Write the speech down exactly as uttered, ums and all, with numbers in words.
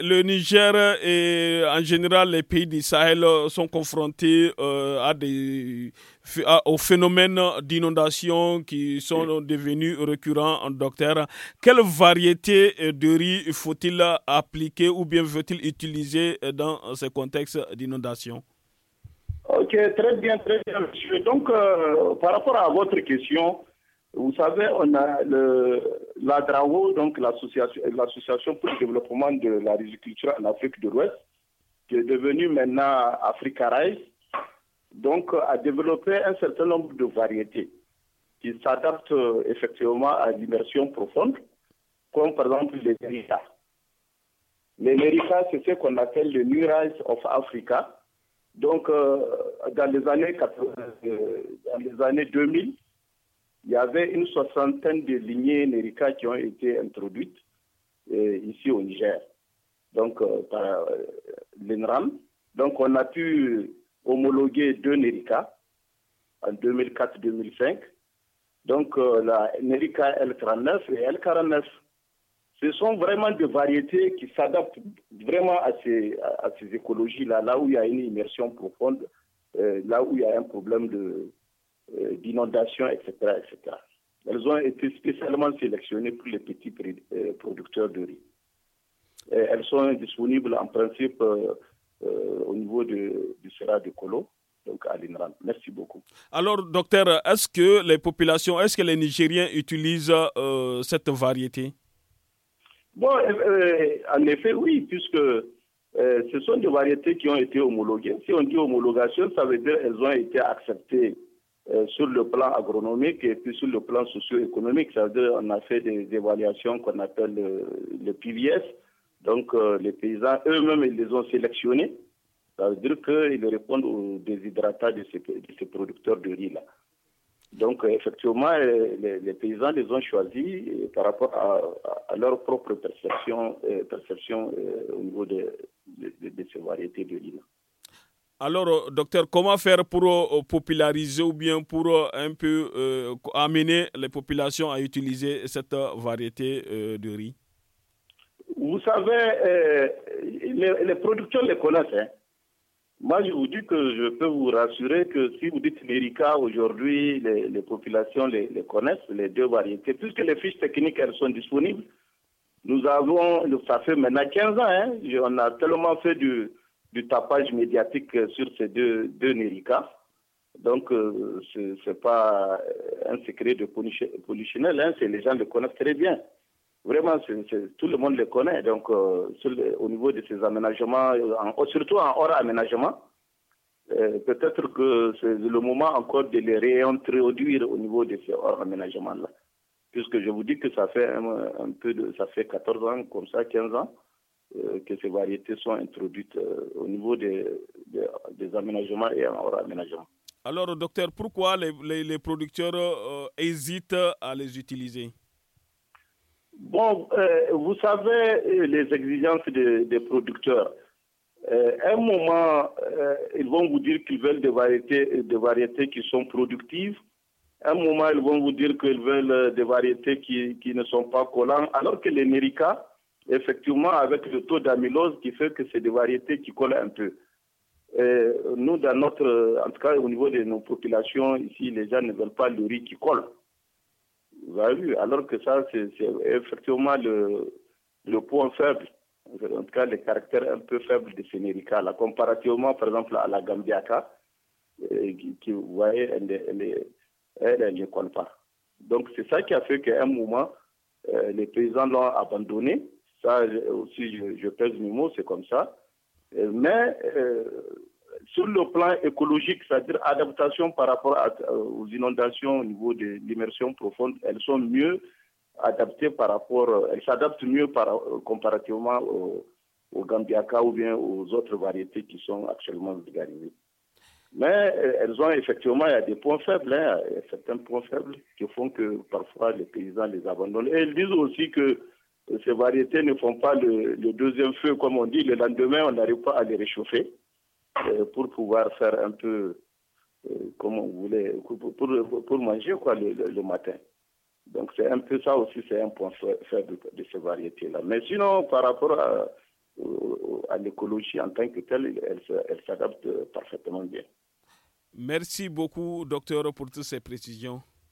le Niger et en général les pays du Sahel sont confrontés euh, à des, à, aux phénomènes d'inondation qui sont devenus récurrents, docteur. Quelle variété de riz faut-il appliquer ou bien veut-il utiliser dans ces contextes d'inondation? Ok, très bien, très bien, monsieur. Donc, euh, par rapport à votre question, vous savez, on a le, l'ADRAO, donc l'association, l'association pour le développement de la riziculture en Afrique de l'Ouest, qui est devenue maintenant Africa Rice, donc a développé un certain nombre de variétés qui s'adaptent euh, effectivement à l'immersion profonde, comme par exemple les Nerika. Les Nerika, c'est ce qu'on appelle le New Rice of Africa. Donc, euh, dans les années quatre-vingts, euh, dans les années deux mille, il y avait une soixantaine de lignées Nerika qui ont été introduites euh, ici au Niger, donc euh, par euh, l'INRAM. Donc, on a pu homologuer deux Nerika en deux mille quatre deux mille cinq. Donc, euh, la Nerika L trente-neuf et L quarante-neuf. Ce sont vraiment des variétés qui s'adaptent vraiment à ces, à ces écologies-là, là où il y a une immersion profonde, euh, là où il y a un problème de, euh, d'inondation, et cetera, et cetera. Elles ont été spécialement sélectionnées pour les petits euh, producteurs de riz. Et elles sont disponibles en principe euh, euh, au niveau de, du Sera de Kolo, donc à l'INRAN. Merci beaucoup. Alors, docteur, est-ce que les populations, est-ce que les Nigériens utilisent euh, cette variété? Bon, euh, en effet, oui, puisque euh, ce sont des variétés qui ont été homologuées. Si on dit homologation, ça veut dire qu'elles ont été acceptées euh, sur le plan agronomique et puis sur le plan socio-économique. Ça veut dire qu'on a fait des évaluations qu'on appelle le, le P V S. Donc, euh, les paysans eux-mêmes, ils les ont sélectionnés. Ça veut dire qu'ils répondent aux déshydratats de ces, de ces producteurs de riz-là. Donc, effectivement, les, les paysans les ont choisis par rapport à, à leur propre perception, euh, perception euh, au niveau de, de, de, de ces variétés de riz. Alors, docteur, comment faire pour euh, populariser ou bien pour euh, un peu euh, amener les populations à utiliser cette variété euh, de riz? Vous savez, euh, les, les producteurs les connaissent, hein. Moi, je vous dis que je peux vous rassurer que si vous dites Nerika, aujourd'hui, les, les populations les, les connaissent, les deux variétés, puisque les fiches techniques, elles sont disponibles. Nous avons, ça fait maintenant quinze ans, hein, on a tellement fait du, du tapage médiatique sur ces deux, deux Nerika. Donc, euh, ce n'est pas un secret de polichinelle, hein, les gens le connaissent très bien. Vraiment, c'est, c'est, tout le monde les connaît. Donc, euh, sur le, au niveau de ces aménagements, en, surtout en hors aménagement, euh, peut-être que c'est le moment encore de les réintroduire au niveau de ces hors aménagements-là. Puisque je vous dis que ça fait un, un peu de, ça fait quatorze ans, comme ça, quinze ans, euh, que ces variétés sont introduites euh, au niveau des, des, des aménagements et en hors aménagement. Alors, docteur, pourquoi les, les, les producteurs euh, hésitent à les utiliser? Bon, euh, vous savez, les exigences des, des producteurs. Euh, à un moment, euh, ils vont vous dire qu'ils veulent des variétés, des variétés qui sont productives. À un moment, ils vont vous dire qu'ils veulent des variétés qui, qui ne sont pas collantes. Alors que les Nerika, effectivement, avec le taux d'amylose qui fait que c'est des variétés qui collent un peu. Et nous, dans notre, en tout cas, au niveau de nos populations, ici, les gens ne veulent pas le riz qui colle. Vous avez vu, alors que ça, c'est, c'est effectivement le, le point faible, en tout cas le caractère un peu faible de ces Nerika, là, comparativement par exemple à la Gambiaka, euh, qui, qui, vous voyez, elle, elle, elle, elle, elle ne colle pas. Donc c'est ça qui a fait qu'à un moment, euh, les paysans l'ont abandonné. Ça aussi, je, je pèse mes mots, c'est comme ça. Euh, mais euh, sur le plan écologique, c'est-à-dire adaptation par rapport à, aux inondations au niveau de l'immersion profonde, elles sont mieux adaptées par rapport, elles s'adaptent mieux par, comparativement au, au Gambiaka ou bien aux autres variétés qui sont actuellement vulgarisées. Mais elles ont effectivement, il y a des points faibles, hein, il y a certains points faibles qui font que parfois les paysans les abandonnent. Et ils disent aussi que ces variétés ne font pas le, le deuxième feu, comme on dit, le lendemain, on n'arrive pas à les réchauffer euh, pour pouvoir faire un peu, euh, comme on voulait, pour, pour, pour manger quoi, le, le, le matin. Donc c'est un peu ça aussi, c'est un point faible de ces variétés-là. Mais sinon, par rapport à, l'écologie en tant que telle, elle, elle s'adapte parfaitement bien. Merci beaucoup, docteur, pour toutes ces précisions.